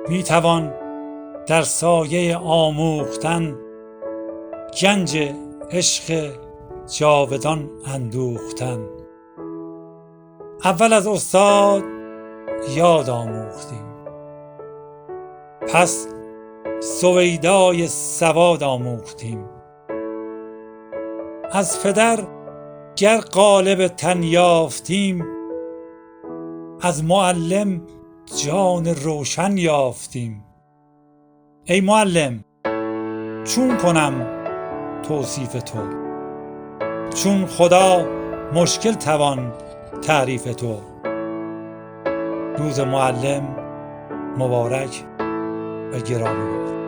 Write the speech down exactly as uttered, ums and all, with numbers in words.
می توان در سایه آموختن گنج عشق جاودان اندوختن. اول از استاد یاد آموختیم، پس سویدای سواد آموختیم. از پدر گر قالب تن یافتیم، از معلم جان روشن یافتیم. ای معلم چون کنم توصیف تو، چون خدا مشکل توان تعریف تو. روز معلم مبارک و گرامی باد.